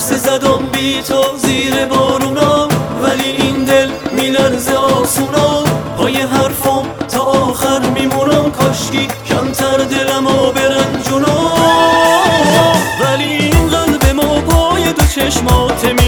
بوسه زدم بی تو زیر بارونا، ولی این دل میلرزه آسونا. پای حرفم تا آخر میمونم، کاشکی کمتر دلمو برنجونا. ولی این قلب ما پای دو چشمات